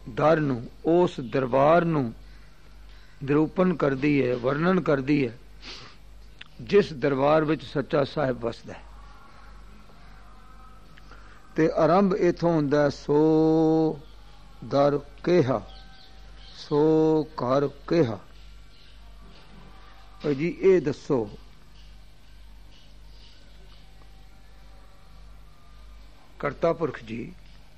ਦਰ ਨੂੰ, ਉਸ ਦਰਬਾਰ ਨੂੰ ਨਿਰੂਪਣ ਕਰਦੀ ਹੈ, ਵਰਣਨ ਕਰਦੀ ਹੈ, ਜਿਸ ਦਰਬਾਰ ਵਿੱਚ ਸੱਚਾ ਸਾਹਿਬ ਵਸਦਾ ਹੈ। ਤੇ ਆਰੰਭ ਇਥੋਂ ਹੁੰਦਾ, ਸੋ ਦਰ ਕਿਹਾ, ਸੋ ਘਰ ਕਿਹਾ। ਜੀ ਇਹ ਦੱਸੋ, ਕਰਤਾ ਪੁਰਖ ਜੀ,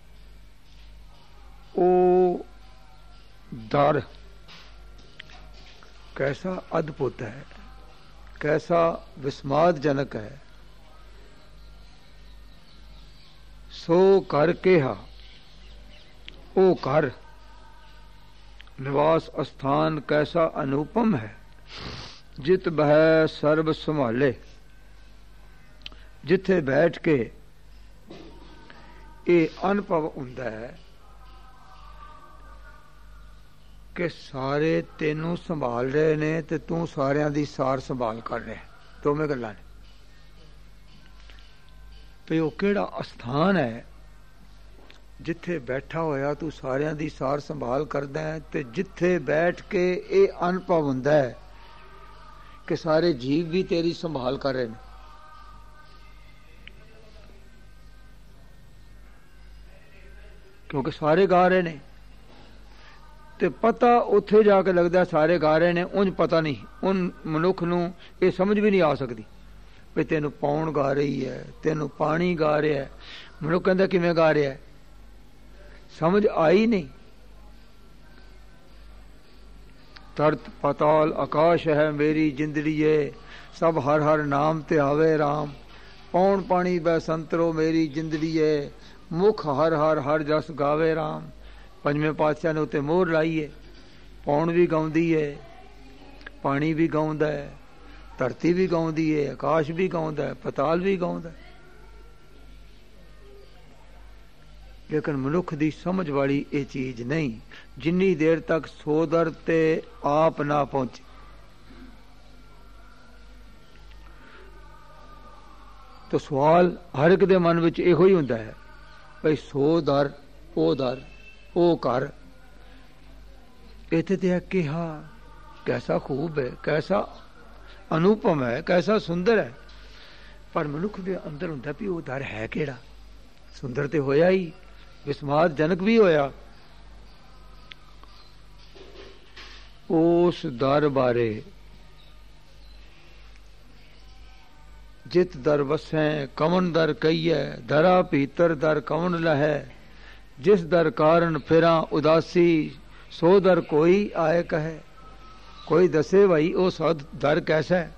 ਉਹ ਦਰ कैसा अद्भुत है, कैसा विस्मादजनक है। सो घर केहा, ओ घर निवास स्थान कैसा अनुपम है। जित बह सर्व संभाले, जिथे बैठ के ये अनुभव हुंदा है कि सारे तेनू संभाल रहे ने ते तू सारियां दी सार संभाल कर रहे। दोवें गल्लां ने भी वो किहड़ा अस्थान है जिथे बैठा होया तू सारियां दी सार संभाल करदा है, ते जिथे बैठ के ये अनुभव हुंदा है कि सारे जीव भी तेरी संभाल कर रहे हैं। क्योंकि सारे गा रहे ने ते पता उत्थे जाके लगता सारे गा रहे ने, उंज पता नहीं, उन मनुख नूं ये समझ भी नहीं आ सकती भी तेनू पौन गा रही है, तेनू पानी गा रहा है। मनुख कहता किवें गा रहा है, समझ आई नहीं। तरत पाताल आकाश है मेरी जिंदड़ीए, सब हर हर नाम ते आवे राम। पौन पानी बै संतरो मेरी जिंदड़ीए, मुख हर हर हर जस गावे राम। पंजवें पातशाह ने उत्ते मोहर लाई है। पौन भी गाउंदी है, पानी भी गाउंदा है, धरती भी गाउंदी है, आकाश भी गाउंदा है, पताल भी गाउंदा है। लेकिन मनुख दी समझ वाली ये चीज नहीं, जिन्नी देर तक सोदर ते आप ना पहुंचे। तो सवाल हर एक दे मन विच इहो ही हुंदा है भाई सो दर ओ दर ओ घर इत्थे ते कहा कैसा खूब है, कैसा अनुपम है, कैसा सुंदर है। पर मनुख दे अंदर हुंदा भी वो दर है केड़ा। सुंदर ते होया ही, विस्मादजनक भी होया। उस दर बारे जित दर वसै कवन दर कहिए, दरा भीतर दर कवन लहै। जिस दर कारण फिरा उदासी, सो दर कोई आए कहे। कोई दसे भाई वो सद दर कैसा है।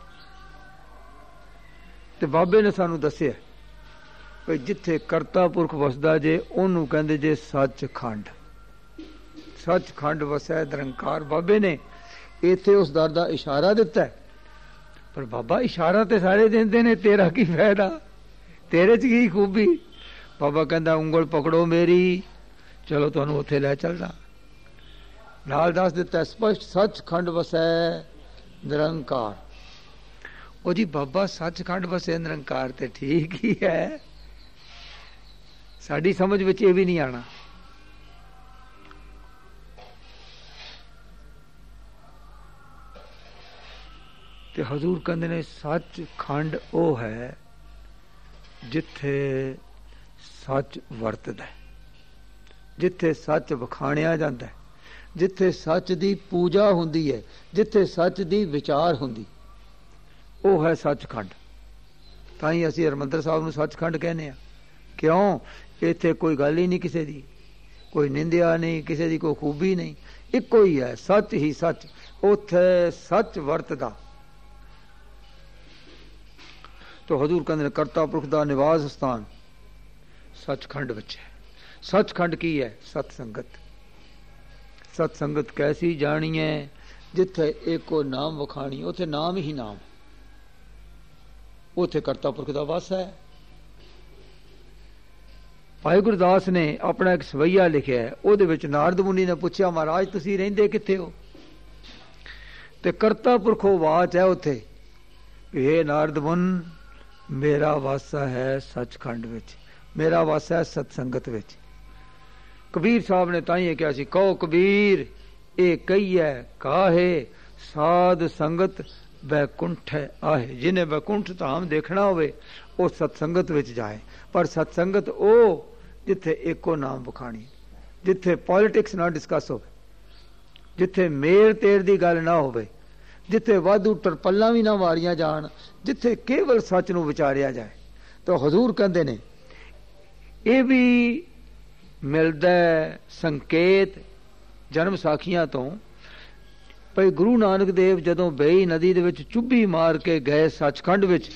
ते बाबे ने सानू दसिया भाई जिथे करता पुरख वसदा जे ओनू कहंदे जे सचखंड। सचखंड वसै निरंकार। बाबे ने इत्थे उस दर दा इशारा दिता है। पर बाबा इशारा ते सारे देंदे ने, तेरा की फायदा, तेरे च की खूबी। बाबा कहंदा उंगल पकड़ो मेरी, चलो तुहानू उत्थे लै चलदा। नाल दस दिता स्पष्ट सचखंड वसै निरंकार। ओ जी बाबा सचखंड वसै निरंकार ते ठीक ही है, साडी समझ विच ये भी नहीं आना। ते हजूर कहंदे ने सचखंड ओ है जिथे सच वरतदा है, जिथे सच वखाणिया जाता है, जिथे सच दी पूजा हुंदी है, जिथे सच दी विचार हुंदी, वो है सचखंड। ताई असीं हरमंदर साहब नूं सचखंड कहने आ। क्यों? इत्थे कोई गल ही नहीं किसी दी, कोई निंदिया नहीं, किसी दी कोई खूबी नहीं, इक्को ही है, सच ही सच। उत्थे सच वरतदा। तो हजूर कहंदे करता पुरख दा निवास स्थान सचखंड विच है। सचखंड की है? सतसंगत। सतसंगत कैसी जानी है? जिथे एको नाम वखाणी, उथे नाम ही नाम, उथे करता पुरख दा वास है। भाई गुरदास ने अपना एक सवैया लिखिया है, उहदे विच नारद मुनि ने पूछा महाराज तुसीं रहिंदे कित्थे हो? ते करता पुरखो वाच है उथे, हे नारद मुन मेरा वासा है सचखंड विच, मेरा वासा है सतसंगत विच। ਕਬੀਰ ਸਾਹਿਬ ਨੇ ਤਾਂ ਹੀ ਕਿਹਾ ਸੀ, ਕਹੋ ਕਬੀਰ ਇਹ ਕਹੀਐ ਕਾਹੇ, ਸਾਧ ਸੰਗਤ ਬੈਕੁੰਠ ਆਹੇ। ਜਿਹਨੇ ਬੈਕੁੰਠ ਧਾਮ ਦੇਖਣਾ ਹੋਵੇ ਉਹ ਸਤਸੰਗਤ ਵਿੱਚ ਜਾਏ। ਪਰ ਸਤਸੰਗਤ ਉਹ ਜਿੱਥੇ ਇੱਕੋ ਨਾਮ ਬਖਾਣੀ, ਜਿੱਥੇ ਪੋਲਿਟਿਕਸ ਨਾ ਡਿਸਕਸ ਹੋਵੇ, ਜਿੱਥੇ ਮੇਰ ਤੇਰ ਦੀ ਗੱਲ ਨਾ ਹੋਵੇ, ਜਿੱਥੇ ਵਾਧੂ ਟਰਪੱਲਾਂ ਵੀ ਨਾ ਮਾਰੀਆਂ ਜਾਣ, ਜਿੱਥੇ ਕੇਵਲ ਸੱਚ ਨੂੰ ਵਿਚਾਰਿਆ ਜਾਏ। ਤਾਂ ਹਜ਼ੂਰ ਕਹਿੰਦੇ ਨੇ ਇਹ ਵੀ ਮਿਲਦਾ ਸੰਕੇਤ ਜਨਮ ਸਾਖੀਆਂ ਤੋਂ, ਭਈ ਗੁਰੂ ਨਾਨਕ ਦੇਵ ਜਦੋਂ ਬੇਈ ਨਦੀ ਦੇ ਵਿੱਚ ਚੁੱਭੀ ਮਾਰ ਕੇ ਗਏ ਸੱਚਖੰਡ ਵਿੱਚ,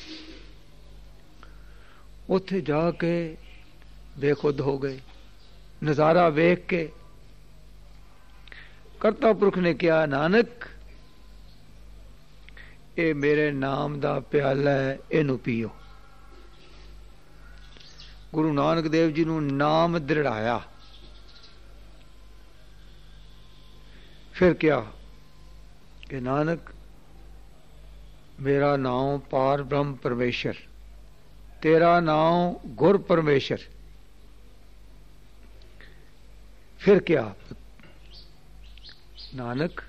ਉੱਥੇ ਜਾ ਕੇ ਬੇਖੁਦ ਹੋ ਗਏ। ਨਜ਼ਾਰਾ ਵੇਖ ਕੇ ਕਰਤਾ ਪੁਰਖ ਨੇ ਕਿਹਾ, ਨਾਨਕ ਇਹ ਮੇਰੇ ਨਾਮ ਦਾ ਪਿਆਲਾ ਹੈ, ਇਹਨੂੰ ਪੀਓ। ਗੁਰੂ ਨਾਨਕ ਦੇਵ ਜੀ ਨੂੰ ਨਾਮ ਦ੍ਰਿੜਾਇਆ। ਫਿਰ ਕਿਹਾ ਕਿ ਨਾਨਕ ਮੇਰਾ ਨਾਮ ਪਾਰ ਬ੍ਰਹਮ ਪਰਮੇਸ਼ਰ, ਤੇਰਾ ਨਾਮ ਗੁਰ ਪਰਮੇਸ਼ਰ। ਫਿਰ ਕਿਹਾ ਨਾਨਕ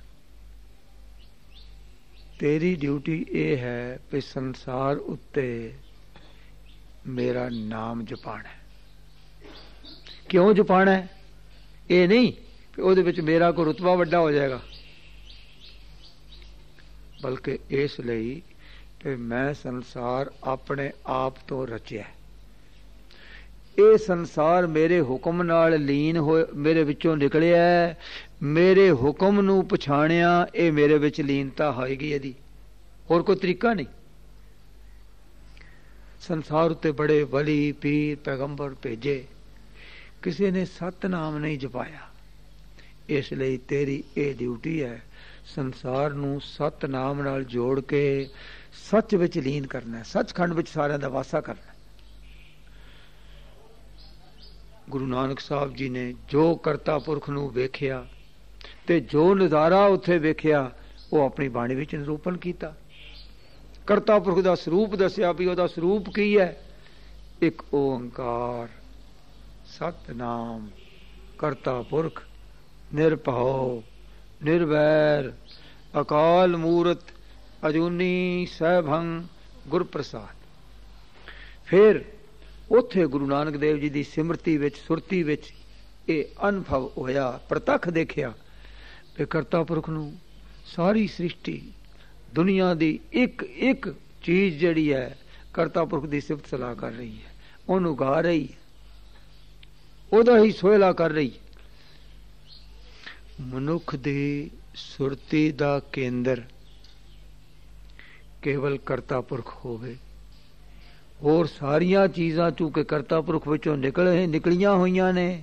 ਤੇਰੀ ਡਿਊਟੀ ਇਹ ਹੈ ਕਿ ਸੰਸਾਰ ਉੱਤੇ ਮੇਰਾ ਨਾਮ ਜਪਾਣਾ। ਕਿਉਂ ਜਪਾਣਾ? ਇਹ ਨਹੀਂ ਕਿ ਉਹਦੇ ਵਿੱਚ ਮੇਰਾ ਕੋਈ ਰੁਤਬਾ ਵੱਡਾ ਹੋ ਜਾਏਗਾ, ਬਲਕਿ ਇਸ ਲਈ ਕਿ ਮੈਂ ਸੰਸਾਰ ਆਪਣੇ ਆਪ ਤੋਂ ਰਚਿਆ। ਇਹ ਸੰਸਾਰ ਮੇਰੇ ਹੁਕਮ ਨਾਲ ਲੀਨ ਹੋਏ, ਮੇਰੇ ਵਿੱਚੋਂ ਨਿਕਲਿਆ, ਮੇਰੇ ਹੁਕਮ ਨੂੰ ਪਛਾਣਿਆ, ਇਹ ਮੇਰੇ ਵਿੱਚ ਲੀਨਤਾ ਹੋਏਗੀ ਇਹਦੀ, ਹੋਰ ਕੋਈ ਤਰੀਕਾ ਨਹੀਂ। ਸੰਸਾਰ ਉੱਤੇ ਬੜੇ ਵਲੀ ਪੀਰ ਪੈਗੰਬਰ ਭੇਜੇ, ਕਿਸੇ ਨੇ ਸਤਨਾਮ ਨਹੀਂ ਜਪਾਇਆ। ਇਸ ਲਈ ਤੇਰੀ ਇਹ ਡਿਊਟੀ ਹੈ, ਸੰਸਾਰ ਨੂੰ ਸਤਨਾਮ ਨਾਲ ਜੋੜ ਕੇ ਸੱਚ ਵਿੱਚ ਲੀਨ ਕਰਨਾ, ਸੱਚਖੰਡ ਵਿੱਚ ਸਾਰਿਆਂ ਦਾ ਵਾਸਾ ਕਰਨਾ। ਗੁਰੂ ਨਾਨਕ ਸਾਹਿਬ ਜੀ ਨੇ ਜੋ ਕਰਤਾ ਪੁਰਖ ਨੂੰ ਵੇਖਿਆ ਤੇ ਜੋ ਨਜ਼ਾਰਾ ਉੱਥੇ ਵੇਖਿਆ, ਉਹ ਆਪਣੀ ਬਾਣੀ ਵਿੱਚ ਨਿਰੂਪਣ ਕੀਤਾ। ਕਰਤਾ ਪੁਰਖ ਦਾ ਸਰੂਪ ਦੱਸਿਆ ਵੀ ਉਹਦਾ ਸਰੂਪ ਕੀ ਹੈ? ਇੱਕ ਓੰਕਾਰ ਸਤਨਾਮ ਕਰਤਾ ਪੁਰਖ ਨਿਰਭਉ ਨਿਰਵੈਰ ਅਕਾਲ ਮੂਰਤ ਅਜੂਨੀ ਸੈਭੰ ਗੁਰ ਪ੍ਰਸਾਦ। ਫਿਰ ਉੱਥੇ ਗੁਰੂ ਨਾਨਕ ਦੇਵ ਜੀ ਦੀ ਸਿਮਰਤੀ ਵਿੱਚ, ਸੁਰਤੀ ਵਿੱਚ ਇਹ ਅਨੁਭਵ ਹੋਇਆ, ਪ੍ਰਤੱਖ ਦੇਖਿਆ ਕਿ ਕਰਤਾ ਪੁਰਖ ਨੂੰ ਸਾਰੀ ਸ੍ਰਿਸ਼ਟੀ ਦੁਨੀਆ ਦੀ ਇੱਕ ਇੱਕ ਚੀਜ਼ ਜਿਹੜੀ ਹੈ ਕਰਤਾ ਪੁਰਖ ਦੀ ਸਿਫਤ ਸਲਾਹ ਕਰ ਰਹੀ ਹੈ, ਉਹਨੂੰ ਗਾ ਰਹੀ ਹੈ, ਉਹਦਾ ਹੀ ਸੋਹਿਲਾ ਕਰ ਰਹੀ ਹੈ। ਮਨੁੱਖ ਦੀ ਸੁਰਤੀ ਦਾ ਕੇਂਦਰ ਕੇਵਲ ਕਰਤਾ ਪੁਰਖ ਹੋਵੇ, ਹੋਰ ਸਾਰੀਆਂ ਚੀਜ਼ਾਂ ਚੂੰਕਿ ਕਰਤਾ ਪੁਰਖ ਵਿੱਚੋਂ ਨਿਕਲੀਆਂ ਹੋਈਆਂ ਨੇ,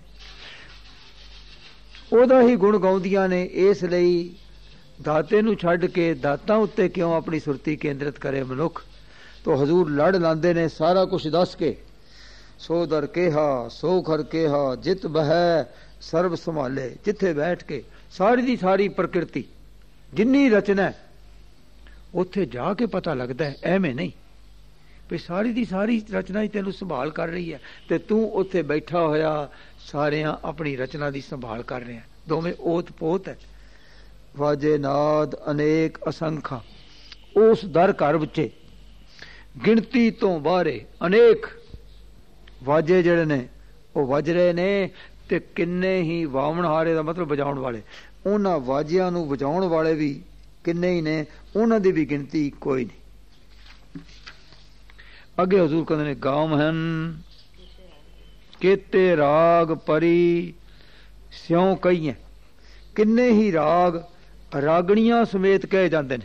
ਉਹਦਾ ਹੀ ਗੁਣ ਗਾਉਂਦੀਆਂ ਨੇ। ਇਸ ਲਈ ਦਾਤੇ ਨੂੰ ਛੱਡ ਕੇ ਦਾਤਾਂ ਉੱਤੇ ਕਿਉਂ ਆਪਣੀ ਸੁਰਤੀ ਕੇਂਦਰਿਤ ਕਰੇ ਮਨੁੱਖ? ਤੋ ਹਜ਼ੂਰ ਲੜ ਲਾਂਦੇ ਨੇ ਸਾਰਾ ਕੁਝ ਦੱਸ ਕੇ, ਸੋ ਦਰ ਕਿਹਾ ਸੋ ਘਰ ਕਿਹਾ ਜਿਤ ਬਹਿ ਸਰਬ ਸੰਭਾਲੇ। ਜਿੱਥੇ ਬੈਠ ਕੇ ਸਾਰੀ ਦੀ ਸਾਰੀ ਪ੍ਰਕਿਰਤੀ ਜਿੰਨੀ ਰਚਨਾ ਉੱਥੇ ਜਾ ਕੇ ਪਤਾ ਲੱਗਦਾ ਹੈ, ਐਵੇਂ ਨਹੀਂ ਵੀ ਸਾਰੀ ਦੀ ਸਾਰੀ ਰਚਨਾ ਹੀ ਤੈਨੂੰ ਸੰਭਾਲ ਕਰ ਰਹੀ ਹੈ ਤੇ ਤੂੰ ਉੱਥੇ ਬੈਠਾ ਹੋਇਆ ਸਾਰਿਆਂ ਆਪਣੀ ਰਚਨਾ ਦੀ ਸੰਭਾਲ ਕਰ ਰਿਹਾ। ਦੋਵੇਂ ਓਤ ਪੋਤ ਹੈ। ਵਾਜੇ ਨਾਦ ਅਨੇਕ ਅਸੰਖਾ, ਉਸ ਦਰ ਘਰ ਵਿੱਚ ਗਿਣਤੀ ਤੋਂ ਬਾਹਰੇ ਅਨੇਕ ਵਾਜੇ ਜਿਹੜੇ ਨੇ ਉਹ ਵੱਜ ਰਹੇ ਨੇ, ਤੇ ਕਿੰਨੇ ਹੀ ਵਾਵਣਹਾਰੇ ਦਾ ਮਤਲਬ ਵਜਾਉਣ ਵਾਲੇ, ਉਹਨਾਂ ਵਾਜਿਆਂ ਨੂੰ ਵਜਾਉਣ ਵਾਲੇ ਵੀ ਕਿੰਨੇ ਹੀ ਨੇ, ਉਹਨਾਂ ਦੀ ਵੀ ਗਿਣਤੀ ਕੋਈ ਨਹੀਂ। ਅੱਗੇ ਹਜ਼ੂਰ ਕਹਿੰਦੇ ਨੇ ਗਾਮ ਹਨ ਕੇਤੇ ਰਾਗ ਪਰੀ ਸਿਉ ਕਹੀਏ। ਕਿੰਨੇ ਹੀ ਰਾਗ ਰਾਗਣੀਆਂ ਸਮੇਤ ਕਹੇ ਜਾਂਦੇ ਨੇ।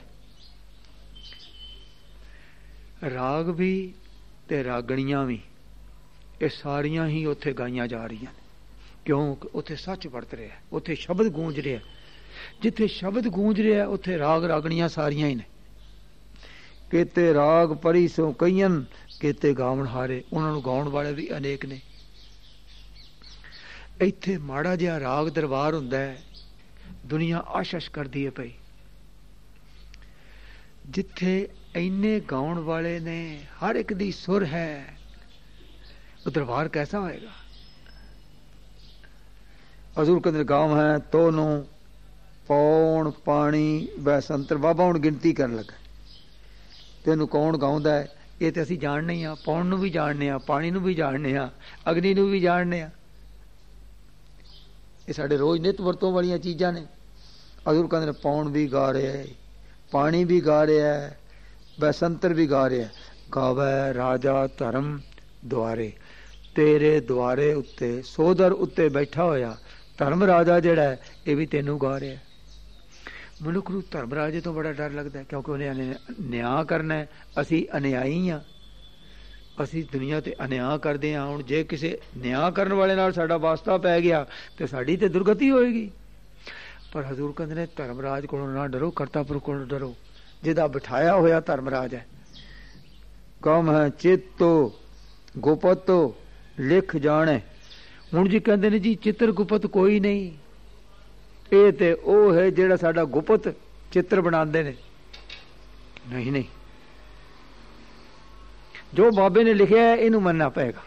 ਰਾਗ ਵੀ ਤੇ ਰਾਗਣੀਆਂ ਵੀ ਇਹ ਸਾਰੀਆਂ ਹੀ ਉੱਥੇ ਗਾਈਆਂ ਜਾ ਰਹੀਆਂ ਨੇ, ਕਿਉਂਕਿ ਉੱਥੇ ਸੱਚ ਵਰਤ ਰਿਹਾ, ਉੱਥੇ ਸ਼ਬਦ ਗੂੰਜ ਰਿਹਾ। ਜਿੱਥੇ ਸ਼ਬਦ ਗੂੰਜ ਰਿਹਾ ਉੱਥੇ ਰਾਗ ਰਾਗਣੀਆਂ ਸਾਰੀਆਂ ਹੀ ਨੇ। ਕੇਤੇ ਰਾਗ ਪਰੀ ਸੋ ਕਈਨ, ਕੇਤੇ ਗਾਵਣ ਹਾਰੇ, ਉਹਨਾਂ ਨੂੰ ਗਾਉਣ ਵਾਲੇ ਵੀ ਅਨੇਕ ਨੇ। ਇੱਥੇ ਮਾੜਾ ਜਿਹਾ ਰਾਗ ਦਰਬਾਰ ਹੁੰਦਾ ਹੈ, ਦੁਨੀਆ ਆਸ਼ਸ਼ ਕਰਦੀ ਹੈ ਪਈ। ਜਿੱਥੇ ਇੰਨੇ ਗਾਉਣ ਵਾਲੇ ਨੇ, ਹਰ ਇੱਕ ਦੀ ਸੁਰ ਹੈ, ਉਹ ਦਰਬਾਰ ਕੈਸਾ ਹੋਏਗਾ? हजूर कहते गांव है तोनू पौण पानी बैसंतर। बाबा हुण गिनती करन लगा, तेनू कौन गाउंदा है? ये तो असीं जाणने ही आ, पौण नूं भी जाणने आ, पानी नूं भी जाणने आ, अग्नि नूं भी जाणने आ। ये साडे रोज नित वरतों वालियां चीज़ां ने। हजूर कहते ने पौण भी गा रहा है, पानी भी गा रहा है, बैसंतर भी गा रहा है। गावै राजा धर्म द्वारे, तेरे द्वारे उत्ते सोदर उत्ते बैठा होया धर्म राजा जिहड़ा है ये भी तेनू गा रहा है। मनुख नूं धर्म राजे तो बड़ा डर लगता है, क्योंकि उन्हें न्याय करना है। असी अन्यायी हाँ, असी दुनिया ते अन्याय करते हैं। हुण जे किसी न्याय करने वाले नाल साडा वास्ता पै गया तो साडी ते दुर्गति होएगी। पर हजूर कहते ने धर्मराज को ना डरो, करतापुरख को डरो, जिहदा बिठाया होया धर्मराज है। कम है चेतो गुपतो लिख जाने। हुण जी कहते ने जी चित्र गुपत कोई नहीं, ये ते ओ है जिहड़ा साडा गुपत चित्र बनाते ने। नहीं नहीं, जो बाबे ने लिखिया है इनू मनना पेगा।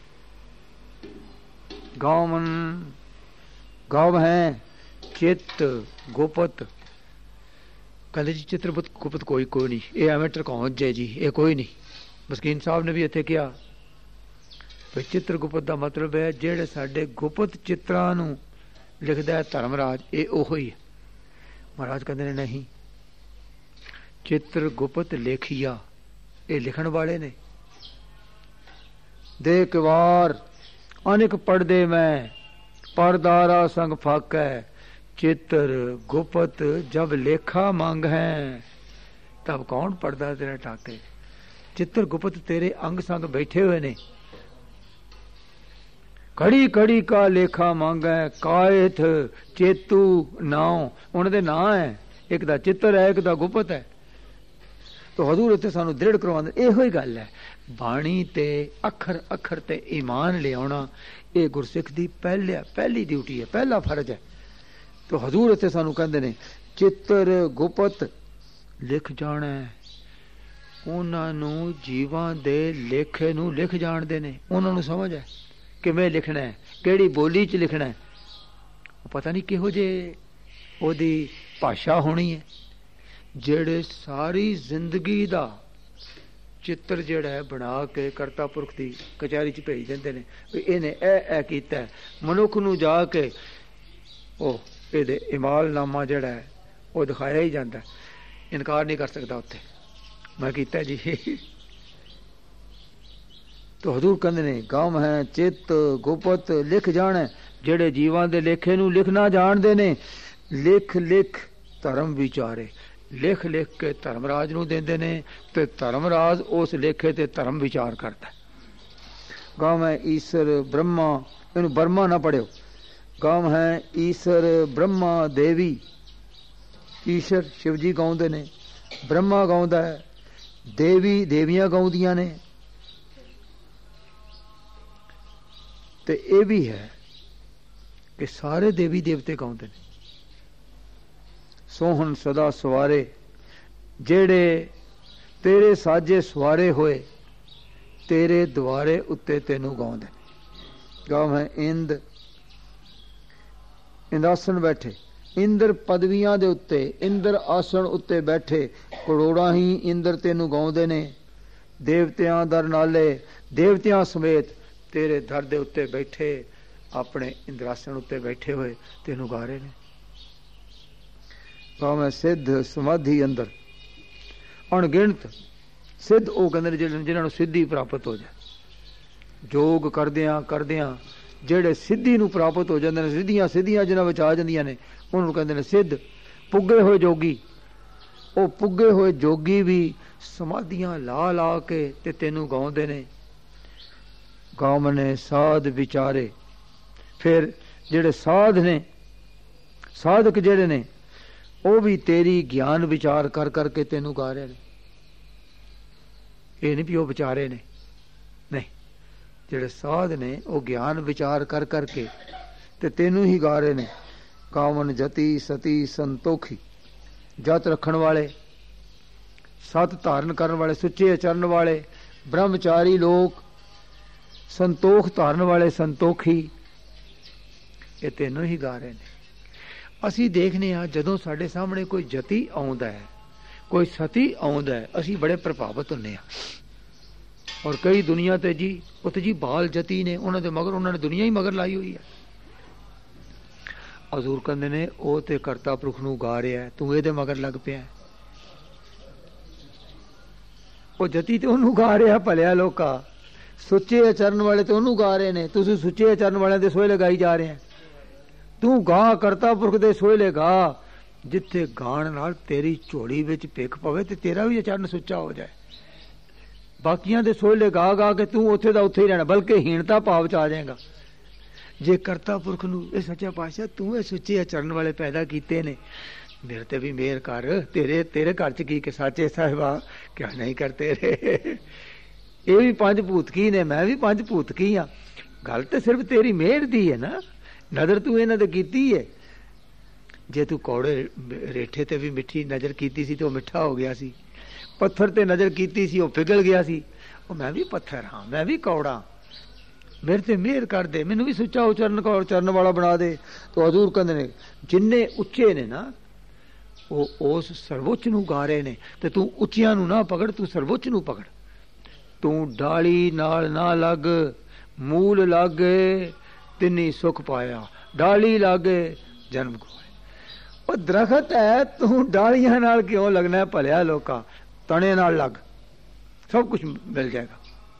गावमन गाव है चित गुपत। कहते जी चित्र गुपत कोई नहीं, ये एवं टरकाउं जे जी, ये कोई नहीं। मस्कीन साहब ने भी इत्थे कहा भाई चित्र गुपत का मतलब है जेड़े साडे गुपत चित्रां नूं लिखदा है धर्मराज, ये ओहो ही है। महाराज कहते ने नहीं, चित्र गुपत लेखिया ये लिखण वाले ने। देख वार अनेक पढ़दे मैं परदारा संग फाकै, चित्र गुपत जब लेखा मांग है तब कौन पढ़दा तेरे टाके। चित्र गुपत तेरे अंग संग बैठे हुए ने, कड़ी कड़ी का लेखा मांगे। कायथ चेतू नाव उन्हें नां है, एक दा चित्र है, एक दा गुपत है। तो हजूर इत्थे सानू दृढ़ करवांदे इहो ही गल है। बाणी ते अखर अखर ते ईमान लियाउणा ये गुरसिख दी पहली ड्यूटी है, पहला फर्ज है। तो हजूर इत्थे सानू कहंदे ने चित्र गुपत लिख जाना है। उन्हां नूं जीवां दे लेखे नूं लिख जाणदे ने, उन्हां नूं समझ है किवें लिखना है, किहड़ी बोली च लिखना है। पता नहीं किहो जे ओदी भाषा होनी है। जेड़े सारी जिंदगी दा चित्र जेड़ा है बना के करता पुरख दी कचहरी च भेज देंदे ने भी इहने ऐ कीता है। मनुख नूं जाके ओ इहदे इमालनामा जेड़ा है वो दिखाया ही जाता है, इनकार नहीं कर सकता उत्थे मैं कीता जी। तो हजूर कहंदे ने गम है चित गुपत लिख जाने। जेड़े जीवां दे लेखे नूं लिखना जानदे ने, लिख लिख धर्म विचारे, लिख लिख के धर्मराज नूं देंदे ने ते धर्मराज उस लेखे ते धर्म विचार करता है। गम है ईश्वर ब्रह्मा, इनू बर्मा ना पढ़ियो। गम है ईश्वर ब्रह्मा देवी, ईश्वर शिव जी गाउंदे ने, ब्रह्मा गाउंदा है, देवी देवियां गाउंदियां ने। ते ये भी है कि सारे देवी देवते गाउंदे ने। सोहन सदा सवारे, जेड़े तेरे साजे सवारे होए तेरे द्वारे उत्ते तेनू गाउंदे। गाँव है इंद, इंदासन बैठे, इंद्र पदवियां दे उत्ते, इंद्र आसन उत्ते बैठे करोड़ां ही इंद्र तेनू गाउंदे ने। देवतियां दर नाले, देवतियां समेत तेरे दर दे उत्ते बैठे अपने इंद्रासन उत्ते बैठे हुए तेनू गा रहे ने। भावें सिद्ध समाधि अंदर अणगिणत सिद्ध वो कहते जिन्होंने सिद्धि प्राप्त हो जाए। जोग करदियां करदियां जेड़े सिद्धि नूं प्राप्त हो जाते हैं, सिद्धियां सिद्धियां जिन्हां विच आ जांदियां ने, उन्होंने कहते हैं सिद्ध। पुगे हुए जोगी, वो पुगे हुए जोगी भी समाधियां ला ला के ते तेनू गाउंदे ने। गाँव ने साध विचारे, फिर जेड़े साध ने, साधक जेड़े ने वो भी तेरी ज्ञान विचार कर करके तेनू गा रहे हैं। ये नहीं भी वो विचारे ने, नहीं, जेड़े साध ने वो ज्ञान विचार कर करके ते तेनू ही गा रहे ने। कावन जति सती संतोखी, जत रखण वाले, सत धारण करने वाले, सुचे आचरण वाले ब्रह्मचारी लोग, संतोख धारण वाले संतोखी, ਇਹ ਤੈਨੂੰ ਹੀ ਗਾ ਰਹੇ ਨੇ। ਅਸੀਂ ਦੇਖਦੇ ਹਾਂ ਜਦੋਂ ਸਾਡੇ ਸਾਹਮਣੇ ਕੋਈ ਜਤੀ ਆਉਂਦਾ ਹੈ, ਕੋਈ ਸਤੀ ਆਉਂਦਾ ਹੈ, ਅਸੀਂ ਬੜੇ ਪ੍ਰਭਾਵਿਤ ਹੁੰਦੇ ਹਾਂ। ਔਰ ਕਈ ਦੁਨੀਆ ਤੇ ਜੀ ਉੱਥੇ ਜੀ ਬਾਲ ਜਤੀ ਨੇ, ਉਹਨਾਂ ਦੇ ਮਗਰ ਉਹਨਾਂ ਨੇ ਦੁਨੀਆ ਹੀ ਮਗਰ ਲਾਈ ਹੋਈ ਹੈ। ਹਜ਼ੂਰ ਕਹਿੰਦੇ ਨੇ ਉਹ ਤੇ ਕਰਤਾ ਪੁਰਖ ਨੂੰ ਗਾ ਰਿਹਾ, ਤੂੰ ਇਹਦੇ ਮਗਰ ਲੱਗ ਪਿਆ। ਉਹ ਜਤੀ ਤੇ ਉਹਨੂੰ ਗਾ ਰਿਹਾ, ਭਲਿਆ ਲੋਕਾ। ਸੁੱਚੇ ਆਚਰਨ ਵਾਲੇ ਤੇ ਉਹਨੂੰ ਗਾ ਰਹੇ ਨੇ, ਤੁਸੀਂ ਸੁੱਚੇ ਆਚਰਨ ਵਾਲਿਆਂ ਦੇ ਸੋਹਲੇ ਗਾਈ ਜਾ ਰਹੇ ਆ। ਤੂੰ ਗਾ ਕਰਤਾ ਪੁਰਖ ਦੇ ਸੋਹਲੇ ਗਾ, ਜਿੱਥੇ ਗਾਣ ਨਾਲ ਤੇਰੀ ਝੋਲੀ ਵਿੱਚ ਭਿੱਖ ਪਵੇ ਤੇ ਤੇਰਾ ਵੀ ਆਚਰਨ ਸੁੱਚਾ ਹੋ ਜਾਏ। ਬਾਕੀਆਂ ਦੇ ਸੋਹਲੇ ਗਾ ਗਾ ਕੇ ਤੂੰ ਉੱਥੇ ਦਾ ਉੱਥੇ ਹੀ ਰਹਿਣਾ, ਬਲਕਿ ਹੀਣਤਾ ਭਾਵ ਚ ਆ ਜਾਏਗਾ। ਜੇ ਕਰਤਾ ਪੁਰਖ ਨੂੰ ਇਹ ਸੱਚਾ ਪਾਤਸ਼ਾਹ ਤੂੰ ਇਹ ਸੁੱਚੇ ਆਚਰਨ ਵਾਲੇ ਪੈਦਾ ਕੀਤੇ ਨੇ, ਮੇਰੇ ਤੇ ਵੀ ਮਿਹਰ ਕਰ। ਤੇਰੇ ਘਰ ਚ ਕੀ ਕਿ ਸਾਚੇ ਸਾਹਿਬਾ ਕਿਆ ਨਹੀਂ ਕਰਤੇ ਰਹੇ। ਇਹ ਵੀ ਪੰਜ ਭੂਤ ਕੀ ਨੇ, ਮੈਂ ਵੀ ਪੰਜ ਭੂਤ ਕੀ ਆ। ਗੱਲ ਤੇ ਸਿਰਫ ਤੇਰੀ ਮਿਹਰ ਦੀ ਹੈ ਨਾ, ਨਜ਼ਰ ਤੂੰ ਇਹਨਾਂ ਤੇ ਕੀਤੀ ਹੈ। ਜੇ ਤੂੰ ਕੌੜੇ ਰੇਠੇ ਤੇ ਵੀ ਮਿੱਠੀ ਨਜ਼ਰ ਕੀਤੀ ਸੀ ਤੇ ਉਹ ਮਿੱਠਾ ਹੋ ਗਿਆ ਸੀ, ਪੱਥਰ ਤੇ ਨਜ਼ਰ ਕੀਤੀ ਸੀ ਉਹ ਪਿਘਲ ਗਿਆ ਸੀ। ਉਹ ਮੈਂ ਵੀ ਪੱਥਰ ਹਾਂ, ਮੈਂ ਵੀ ਕੌੜਾ, ਮੇਰੇ ਤੇ ਮਿਹਰ ਕਰ ਦੇ, ਮੈਨੂੰ ਵੀ ਸੁੱਚਾ ਉਚਰਨ ਵਾਲਾ ਬਣਾ ਦੇ। ਤੋ ਹਜ਼ੂਰ ਕਹਿੰਦੇ ਨੇ ਜਿੰਨੇ ਉੱਚੇ ਨੇ ਨਾ ਉਹ ਉਸ ਸਰਵੋੱਚ ਨੂੰ ਗਾ ਰਹੇ ਨੇ, ਤੇ ਤੂੰ ਉੱਚਿਆਂ ਨੂੰ ਨਾ ਪਕੜ, ਤੂੰ ਸਰਵੋੱਚ ਨੂੰ ਪਕੜ। ਤੂੰ ਡਾਲੀ ਨਾਲ ਨਾ ਲੱਗ, ਮੂਲ ਲਾਗੇ ਤਿੰਨੀ ਸੁਖ ਪਾਇਆ, ਡਾਲੀ ਲਾਗੇ ਜਨਮ ਗਵਾਇਆ। ਉਹ ਦਰਖਤ ਹੈ, ਤੂੰ ਡਾਲੀਆਂ ਨਾਲ ਕਿਉਂ ਲੱਗਣਾ ਭਲਿਆ ਲੋਕਾ, ਤਣੇ ਨਾਲ ਲੱਗ, ਸਭ ਕੁਝ ਮਿਲ ਜਾਏਗਾ।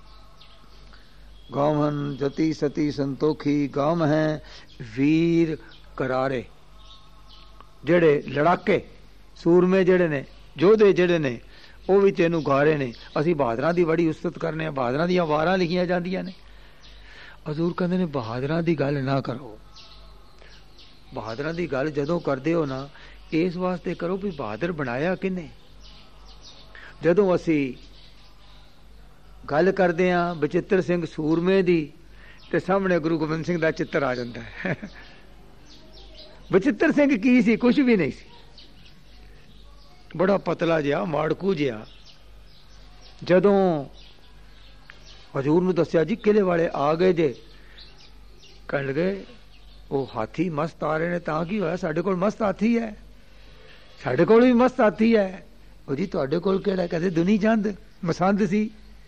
ਗਾਵਨ ਜਤੀ ਸਤੀ ਸੰਤੋਖੀ, ਗਾਮ ਹੈ ਵੀਰ ਕਰਾਰੇ। ਜਿਹੜੇ ਲੜਾਕੇ ਸੂਰਮੇ ਜਿਹੜੇ ਨੇ, ਯੋਧੇ ਜਿਹੜੇ ਨੇ, ਉਹ ਵੀ ਤੈਨੂੰ ਗਾ ਰਹੇ ਨੇ। ਅਸੀਂ ਬਹਾਦਰਾਂ ਦੀ ਬੜੀ ਉਸਤਤ ਕਰਨੇ ਆ, ਬਹਾਦਰਾਂ ਦੀਆਂ ਵਾਰਾਂ ਲਿਖੀਆਂ ਜਾਂਦੀਆਂ ਨੇ। ਹਜ਼ੂਰ ਕਹਿੰਦੇ ਨੇ ਬਹਾਦਰਾਂ ਦੀ ਗੱਲ ਨਾ ਕਰੋ। ਬਹਾਦਰਾਂ ਦੀ ਗੱਲ ਜਦੋਂ ਕਰਦੇ ਹੋ ਨਾ, ਇਸ ਵਾਸਤੇ ਕਰੋ ਵੀ ਬਹਾਦਰ ਬਣਾਇਆ ਕਿਹਨੇ। ਜਦੋਂ ਅਸੀਂ ਗੱਲ ਕਰਦੇ ਹਾਂ ਬਚਿੱਤਰ ਸਿੰਘ ਸੂਰਮੇ ਦੀ, ਤੇ ਸਾਹਮਣੇ ਗੁਰੂ ਗੋਬਿੰਦ ਸਿੰਘ ਦਾ ਚਿੱਤਰ ਆ ਜਾਂਦਾ ਹੈ। ਬਚਿੱਤਰ ਸਿੰਘ ਕੀ ਸੀ? ਕੁਝ ਵੀ ਨਹੀਂ ਸੀ, ਬੜਾ ਪਤਲਾ ਜਿਹਾ, ਮਾੜਕੂ ਜਿਹਾ। ਜਦੋਂ ਹਜ਼ੂਰ ਨੂੰ ਦੱਸਿਆ ਜੀ ਕਿਲੇ ਵਾਲੇ ਆ ਗਏ ਜੇ, ਕਹਿਣ ਲੱਗੇ ਉਹ ਹਾਥੀ ਮਸਤ ਆ ਰਹੇ ਨੇ, ਤਾਂ ਕੀ ਹੋਇਆ? ਸਾਡੇ ਕੋਲ ਮਸਤ ਹਾਥੀ ਹੈ, ਸਾਡੇ ਕੋਲ ਵੀ ਮਸਤ ਹਾਥੀ ਹੈ। ਉਹ ਜੀ ਤੁਹਾਡੇ ਕੋਲ ਕਿਹੜਾ? ਕਹਿੰਦੇ ਦੁਨੀ ਚੰਦ ਮਸੰਦ ਸੀ।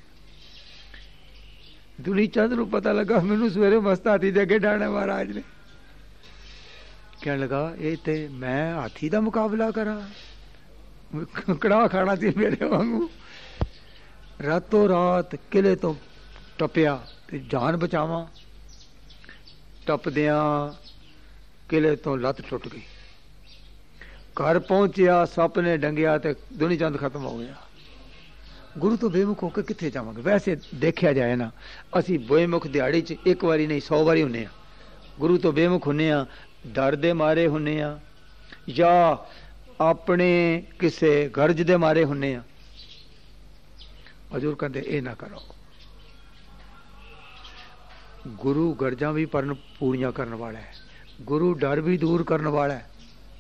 ਦੁਨੀ ਚੰਦ ਨੂੰ ਪਤਾ ਲੱਗਾ ਮੈਨੂੰ ਸਵੇਰੇ ਮਸਤ ਹਾਥੀ ਦੇ ਅੱਗੇ ਡਾਣਾ ਮਹਾਰਾਜ ਨੇ। ਕਹਿਣ ਲੱਗਾ ਇਹ ਤੇ ਮੈਂ ਹਾਥੀ ਦਾ ਮੁਕਾਬਲਾ ਕਰਾਂ, ਕੜਾਹ ਖਾਣਾ ਸੀ ਮੇਰੇ ਵਾਂਗੂ। ਰਾਤੋਂ ਰਾਤ ਕਿਲੇ ਤੋਂ ਟੱਪਿਆ ਤੇ ਜਾਨ ਬਚਾਵਾਂ। ਟੱਪਦਿਆਂ ਕਿਲੇ ਤੋਂ ਲੱਤ ਟੁੱਟ ਗਈ। ਘਰ ਪਹੁੰਚਿਆ, ਸੱਪ ਨੇ ਡੰਗਿਆ ਤੇ ਦੁਨੀ ਚੰਦ ਖਤਮ ਹੋ ਗਿਆ। ਗੁਰੂ ਤੋਂ ਬੇਮੁਖ ਹੋ ਕੇ ਕਿੱਥੇ ਜਾਵਾਂਗੇ? ਵੈਸੇ ਦੇਖਿਆ ਜਾਏ ਨਾ, ਅਸੀਂ ਬੇਮੁਖ ਦਿਹਾੜੀ 'ਚ ਇੱਕ ਵਾਰੀ ਨਹੀਂ 100 ਵਾਰੀ ਹੁੰਨੇ ਆ। ਗੁਰੂ ਤੋਂ ਬੇਮੁਖ ਹੁੰਨੇ ਆ, ਡਰ ਦੇ ਮਾਰੇ ਹੁੰਨੇ ਆ, ਜਾਂ ਆਪਣੇ ਕਿਸੇ ਗਰਜ ਦੇ ਮਾਰੇ ਹੁੰਨੇ ਆ। ਹਜ਼ੂਰ ਕਹਿੰਦੇ ਇਹ ਨਾ ਕਰੋ। ਗੁਰੂ ਗਰਜਾਂ ਵੀ ਪੂਰੀਆਂ ਕਰਨ ਵਾਲਾ ਹੈ, ਗੁਰੂ ਡਰ ਵੀ ਦੂਰ ਕਰਨ ਵਾਲਾ ਹੈ।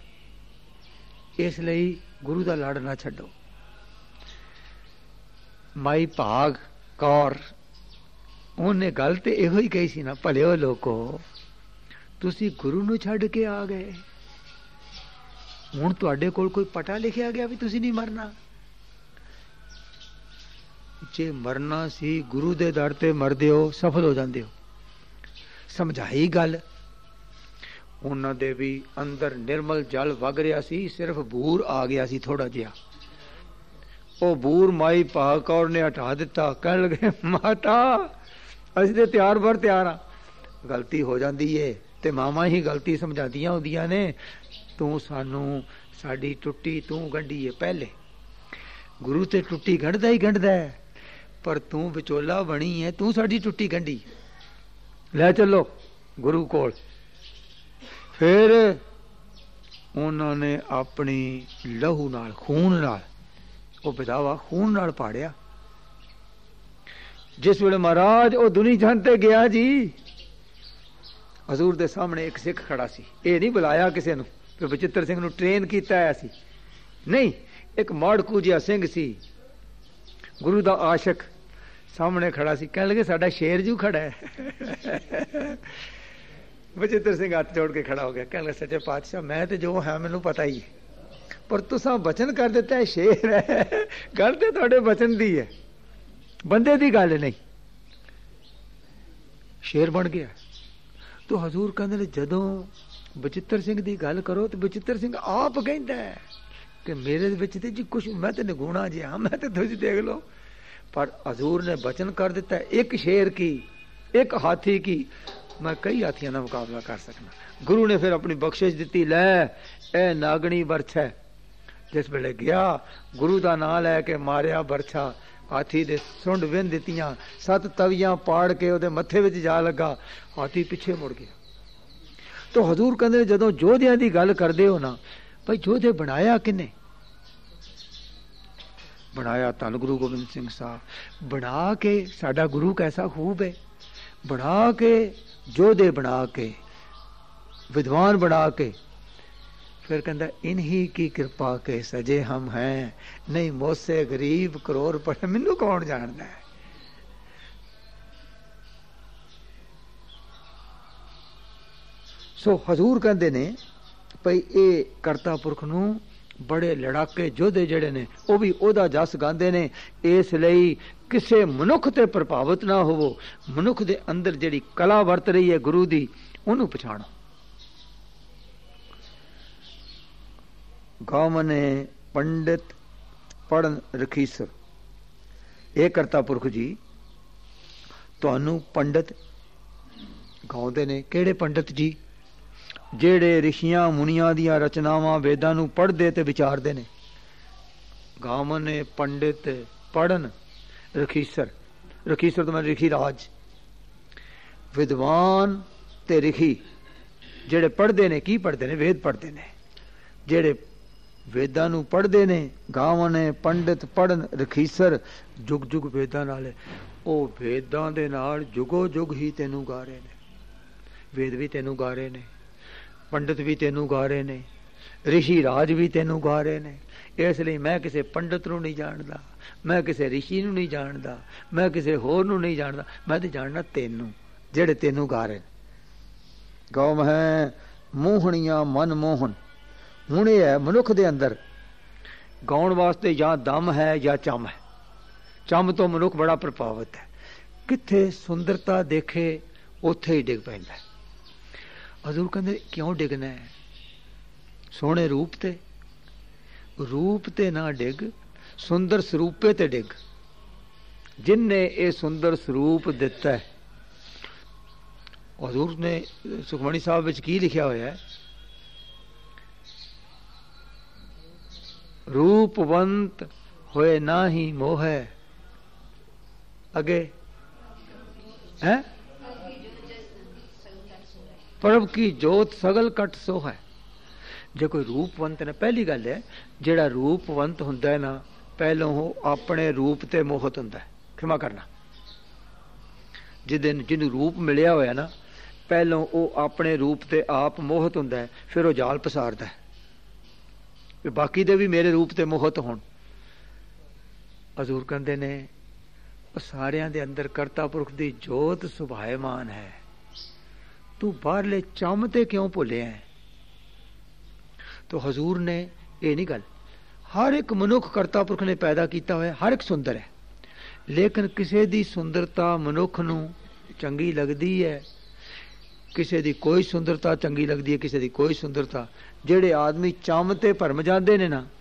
ਇਸ ਲਈ ਗੁਰੂ ਦਾ ਲੜ ਨਾ ਛੱਡੋ। ਮਾਈ ਭਾਗ ਕੌਰ, ਉਹਨੇ ਗੱਲ ਤੇ ਇਹੋ ਹੀ ਕਹੀ ਸੀ ਨਾ, ਭਲਿਓ ਲੋਕੋ ਤੁਸੀਂ ਗੁਰੂ ਨੂੰ ਛੱਡ ਕੇ ਆ ਗਏ, ਹੁਣ ਤੁਹਾਡੇ ਕੋਲ ਕੋਈ ਪਟਾ ਲਿਖਿਆ ਗਿਆ ਵੀ ਤੁਸੀਂ ਨਹੀਂ ਮਰਨਾ। ਜੇ ਮਰਨਾ ਸੀ ਗੁਰੂ ਦੇ ਦਰ ਤੇ ਮਰਦੇ ਹੋ, ਸਫਲ ਹੋ ਜਾਂਦੇ ਹੋ। ਸਮਝਾਈ ਗੱਲ। ਉਹਨਾਂ ਦੇ ਵੀ ਅੰਦਰ ਨਿਰਮਲ ਜਲ ਵਗ ਰਿਹਾ ਸੀ, ਸਿਰਫ ਬੂਰ ਆ ਗਿਆ ਸੀ ਥੋੜਾ ਜਿਹਾ। ਉਹ ਬੂਰ ਮਾਈ ਭਾਗ ਕੌਰ ਨੇ ਹਟਾ ਦਿੱਤਾ। ਕਹਿਣ ਲੱਗੇ ਮਾਤਾ ਅਸੀਂ ਤੇ ਤਿਆਰ ਬਰ ਤਿਆਰ ਆ। ਗਲਤੀ ਹੋ ਜਾਂਦੀ ਏ ਤੇ ਮਾਵਾਂ ਹੀ ਗਲਤੀ ਸਮਝਾਉਂਦੀਆਂ ਹੁੰਦੀਆਂ ਨੇ। ਤੂੰ ਸਾਨੂੰ ਸਾਡੀ ਟੁੱਟੀ ਤੂੰ ਗੰਢੀ ਏ। ਪਹਿਲੇ ਗੁਰੂ ਤੇ ਟੁੱਟੀ ਗੰਢਦਾ ਹੀ ਗੰਢਦਾ ਹੈ, ਪਰ ਤੂੰ ਵਿਚੋਲਾ ਬਣੀ ਹੈ, ਤੂੰ ਸਾਡੀ ਟੁੱਟੀ ਗੰਢੀ। ਲੈ ਚੱਲੋ ਗੁਰੂ ਕੋਲ। ਫਿਰ ਉਹਨਾਂ ਨੇ ਆਪਣੀ ਲਹੂ ਨਾਲ, ਖੂਨ ਨਾਲ, ਉਹ ਵਿਦਾਵਾ ਖੂਨ ਨਾਲ ਪਾੜਿਆ। ਜਿਸ ਵੇਲੇ ਮਹਾਰਾਜ ਉਹ ਦੁਨੀ ਜਹਾਨ ਤੇ ਗਿਆ ਜੀ, ਹਜ਼ੂਰ ਦੇ ਸਾਹਮਣੇ ਇੱਕ ਸਿੱਖ ਖੜਾ ਸੀ। ਇਹ ਨਹੀਂ ਬੁਲਾਇਆ ਕਿਸੇ ਨੂੰ ਕਿ ਬਚਿੱਤਰ ਸਿੰਘ ਨੂੰ ਟ੍ਰੇਨ ਕੀਤਾ ਆਇਆ ਸੀ, ਨਹੀਂ, ਇੱਕ ਮਾੜਕੂ ਜਿਹਾ ਸਿੰਘ ਸੀ, ਗੁਰੂ ਦਾ ਆਸ਼ਕ ਸਾਹਮਣੇ ਖੜਾ ਸੀ। ਕਹਿਣ ਲੱਗੇ ਸਾਡਾ ਸ਼ੇਰ ਜੂ ਖੜਾ ਹੈ। बचित्र सिंह हथ जोड़ के खड़ा हो गया, कहने लगा सच्चे पातशाह मैं तो जो है मैनू पता ही है, पर तुसा बचन कर दिता है शेर है, गल तो तुहाडे बचन दी है, बंदे दी गल नहीं। शेर बन गया। तो हजूर कहते ने जदों बचित्र सिंह की गल करो तो बचित्र सिंह आप कहता है कि मेरे विच ते जी कुछ मैं तो निगुणा जी हाँ, मैं तो तुझ देख लो। पर हजूर ने वचन कर दिता है एक शेर की, एक हाथी की मैं कई हाथियों का मुकाबला कर सकना। गुरु ने फिर अपनी बख्शिश दी, लै ए नागणी बरछा। जिस वेले गया गुरु का नाम लैके मारिया बरछा, हाथी दे सुंड विन दित्तियां, 7 तवियां पाड़ के ओदे मत्थे विच जा लगा, हाथी पिछे मुड़ गया। तो हजूर कहते जदों योधियां दी गल करदे हो ना, भाई योधे बनाया किने? बनाया धन गुरु गोबिंद सिंह साहब। बना के साडा गुरु कैसा खूब है, बना के योधे बना के विद्वान बना के, फिर कहता इन्हीं की कृपा के सजे हम हैं, नहीं मोसे गरीब करोड़ पड़े, मैनू कौन जानता है। सो हजूर कहते ने भाई ये करता पुरख नू बड़े लड़ाके योधे जड़े ने वो भी ओदा जस गांदे ने, इसलिए किसे मनुख ते प्रभावित ना होवो, मनुख दे अंदर जिहड़ी कला वरत रही है गुरु दी उन्होंने पछाणो। गावने पंडित पढ़न रखीसर, ये करता पुरख जी तुहानू पंडित गाउंदे ने, किहड़े पंडित जी? ਜਿਹੜੇ ऋषियां मुनियां ਦੀਆਂ ਰਚਨਾਵਾਂ वेदां ਨੂੰ ਪੜ੍ਹਦੇ ਤੇ ਵਿਚਾਰਦੇ ਨੇ। ਗਾਵਨ ਪੰਡਿਤ ਪੜਨ ਰਖੀਸਰ, ਰਖੀਸਰ ਤੋਂ ਮੈਂ ਰਿਖੀ ਰਾਜ, ਵਿਦਵਾਨ ਤੇ ਰਿਖੀ ਜਿਹੜੇ ਪੜ੍ਹਦੇ ਨੇ ਕੀ ਪੜ੍ਹਦੇ ਨੇ? ਵੇਦ ਪੜ੍ਹਦੇ ਨੇ। ਜਿਹੜੇ ਵੇਦਾਂ ਨੂੰ ਪੜ੍ਹਦੇ ਨੇ ਗਾਵਨ ਪੰਡਿਤ ਪੜਨ ਰਖੀਸਰ, ਜੁਗ ਜੁਗ ਵੇਦਾਂ ਨਾਲ, ਉਹ ਵੇਦਾਂ ਦੇ ਨਾਲ ਜੁਗੋ ਜੁਗ ਹੀ ਤੈਨੂੰ ਗਾ ਰਹੇ ਨੇ। ਵੇਦ ਵੀ ਤੈਨੂੰ ਗਾ ਰਹੇ ਨੇ, पंडित भी तेनू गा रहे ने, ऋषि राज भी तेनू गा रहे ने। इसलिए मैं किसी पंडित नू नहीं जानता, मैं किसी ऋषि नू नहीं जानता, मैं किसी होर नू नहीं जानता, मैं तो जानना तेनू जेड़े तेनू गा रहे। गौ है मोहनिया मन मोहन। हुण ये है मनुख दे अंदर गाउण वास्ते या दम है या चम है। चम तो मनुख बड़ा प्रभावित है, किथे सुंदरता देखे उथे ही डिग पैंदा है। हजूर कहते क्यों डिगना है? सोहने रूप ते, रूप ते ना डिग, सुंदर स्वरूपे ते डिग। जिन्ने ये सुंदर स्वरूप दिता है, हजूर ने सुखमणी साहब विच की लिखा होया है? रूपवंत होए ना ही मोह है, अगे है प्रभ की जोत सगल कट सो है। जे कोई रूपवंत ने, पहली गल है जेड़ा रूपवंत हुंदा है ना, पहलों वो अपने रूप ते मोहत हुंदा है। क्षमा करना, जिदन जिन्नू रूप मिलिया होया ना, पहलों वो अपने रूप ते आप मोहत हुंदा है, फिर वो जाल पसारदा है बाकी दे भी मेरे रूप ते मोहत होण। हजूर कहंदे ने सारियां दे अंदर करता पुरख दी जोत सुभायमान है, तू बाहरले चम ते क्यों भुलिया है? तो हजूर ने ये नहीं गल, हर एक मनुख करता पुरख ने पैदा किया होया, हर एक सुंदर है, लेकिन किसी दी सुंदरता मनुख नू चंगी लगदी है, किसी दी कोई सुंदरता चंगी लगदी है, किसी दी कोई सुंदरता। जेड़े आदमी चम ते भरम जाते ने ना,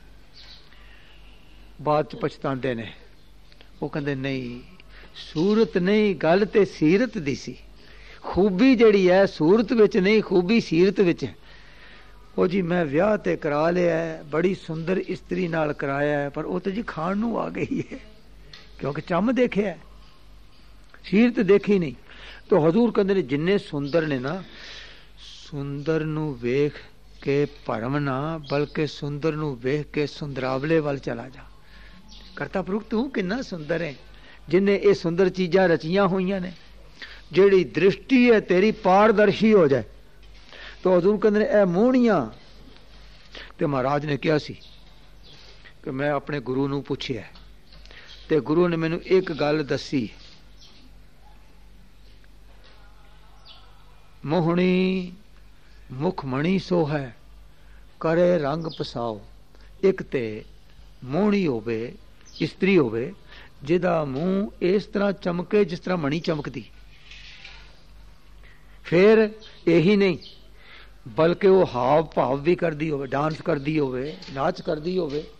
बाद च पछतांदे ने, वो कहंदे नहीं सूरत नहीं, गल ते सीरत दी सी। खूबी जड़ी है सूरत विच नहीं, खूबी सीरत विच है। ओ जी मैं विआह ते करा लिया है, बड़ी सुंदर इस्त्री नाल कराया है, पर वो तो जी खाण नू आ गई है, क्योंकि चम देखिया है, सीरत देखी नहीं। तो हजूर कहंदे ने जिन्ने सुंदर ने ना, सुंदर नू वेख के भरम ना, बल्कि सुंदर नू वेख के सुंदरावले वाल चला जा। करता पुरख तू किन्ना सुंदर है, जिन्ने ये सुंदर चीज़ां रचियां होईयां ने, जेड़ी दृष्टि है तेरी पारदर्शी हो जाए। तो हजूर कहते हैं ए मोहनियां। तो महाराज ने कहा सी कि मैं अपने गुरु नू पूछिया, ते गुरु ने मैनू एक गल दसी, ਮੋਹਣੀ ਮੁਖ ਮਣੀ ਸੋ ਹੈ, ਕਰੇ ਰੰਗ ਪਸਾਓ। ਇੱਕ ਤੇ ਮੋਹਣੀ ਹੋਵੇ, ਇਸਤਰੀ ਹੋਵੇ ਜਿਹਦਾ ਮੂੰਹ ਇਸ ਤਰ੍ਹਾਂ ਚਮਕੇ ਜਿਸ ਤਰ੍ਹਾਂ ਮਣੀ ਚਮਕਦੀ। ਫਿਰ ਇਹੀ ਨਹੀਂ ਬਲਕਿ ਉਹ ਹਾਵ ਭਾਵ ਵੀ ਕਰਦੀ ਹੋਵੇ, ਡਾਂਸ ਕਰਦੀ ਹੋਵੇ, ਨਾਚ ਕਰਦੀ ਹੋਵੇ,